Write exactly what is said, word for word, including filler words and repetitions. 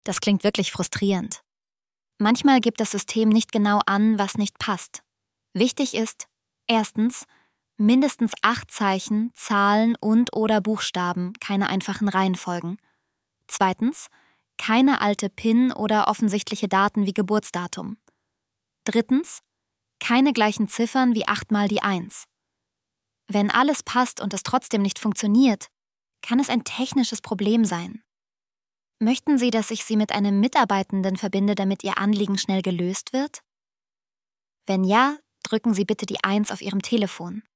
Das klingt wirklich frustrierend. Manchmal gibt das System nicht genau an, was nicht passt. Wichtig ist, erstens, mindestens acht Zeichen, Zahlen und oder Buchstaben, keine einfachen Reihenfolgen. Zweitens, keine alte PIN oder offensichtliche Daten wie Geburtsdatum. Drittens, keine gleichen Ziffern wie acht mal die eins. Wenn alles passt und es trotzdem nicht funktioniert, kann es ein technisches Problem sein. Möchten Sie, dass ich Sie mit einem Mitarbeitenden verbinde, damit Ihr Anliegen schnell gelöst wird? Wenn ja, drücken Sie bitte die eins auf Ihrem Telefon.